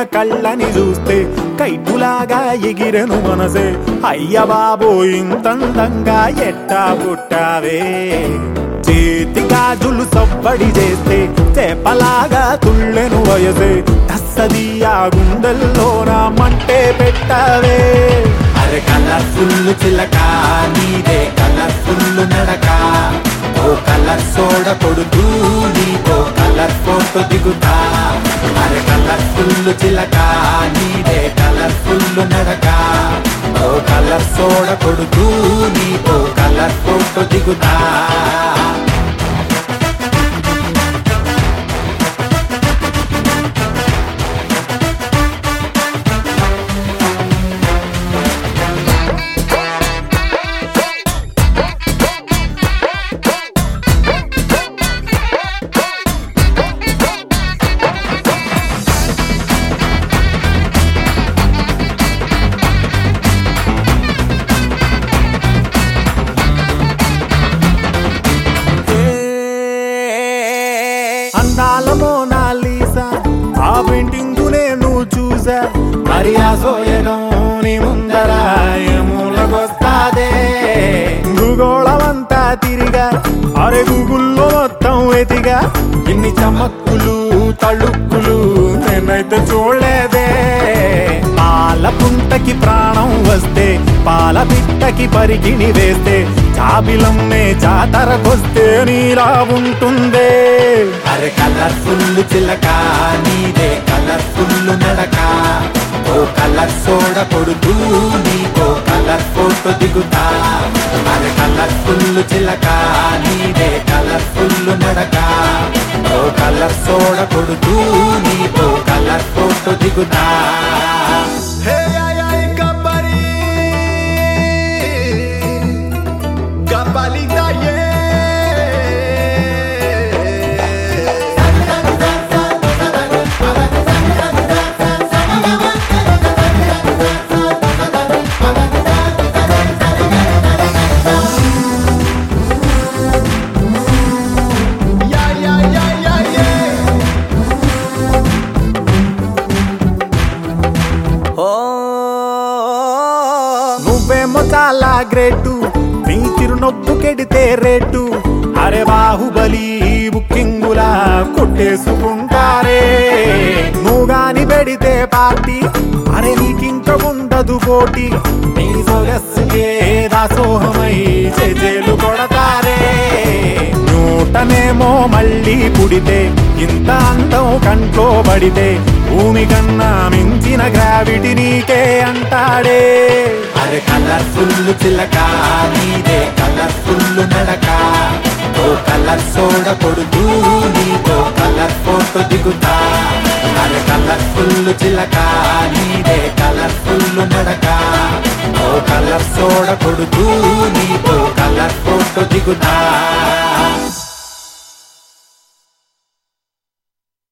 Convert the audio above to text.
కళ్ళని చూస్తే కైటులాగా ఎగిరెను మనసే అయ్య బాబో ఇంతందంగా ఎట్టా పుట్టావే చేతి గాజులు సవ్వడి చేస్తే చేపలాగా తుళ్ళెను వయసే తస్సదియా గుండెల్లో నా మంటే పెట్టావే అరే కలర్ఫుల్ చిలక నీదే కలర్ఫుల్ నడక ఓ కలర్ సోడ కొడుతూ నీకో కలర్ ఫోటో దిగుతా అరే కలర్ఫుల్ చిలక నీదే కలర్ఫుల్ నడక ఓ కలర్ సోడ కొడుతూ నీకో కలర్ ఫోటో దిగుతా అందాల మోనాలీసా ఆ పెయింటింగ్ నేను చూసా మరి ఆ సోయగం నీ ముందర మూలకొస్తాదే భూగోళమంతా తిరిగా అరే గూగుల్లో మొత్తం ఎతిగా ఇన్ని చమక్కులు తళుక్కులు నేనైతే చూడలేదే పాల పుంటకి ప్రాణం వస్తే పాల బిట్టకి పరికిణి వేస్తే చాబిలమ్మే జాతరకొస్తే నీలా ఉంటుందే అరే కలర్ఫుల్ చిలక నీదే కలర్ఫుల్ నడక ఓ కలర్ సోడ కొడుతూ నీకో కలర్ ఫోటో దిగుతా అరే కలర్ఫుల్ చిలక నీదే కలర్ఫుల్ నడక ఓ కలర్ సోడ కొడుతూ నీకో కలర్ ఫోటో దిగుతా నువ్వేమో చాలా గ్రేటు నీ చిరునొప్పు కెడితే రేటు అరే బాహుబలి బుకింగులా కొట్టేసుకుంటారే నువ్వు గాని పెడితే పార్టీ అరే నీకింక ఉండదు పోటీ నీ సొగస్సుకే దాసోహమై చేజేలు కొడతారే నూటనేమో మళ్ళీ పుడితే ఇంత అందం కంట్లో పడితే భూమి కన్నా మించిన గ్రావిటీ నీకే అంటాడే అరే కలర్ఫుల్ చిలక నీదే కలర్ఫుల్ నడక ఓ కలర్ సోడ కొడుతూ నీకో కలర్ ఫోటో దిగుతా అరే కలర్ఫుల్ చిలక నీదే కలర్ఫుల్ నడక ఓ కలర్ సోడ కొడుతూ నీకో కలర్ ఫోటో దిగుతా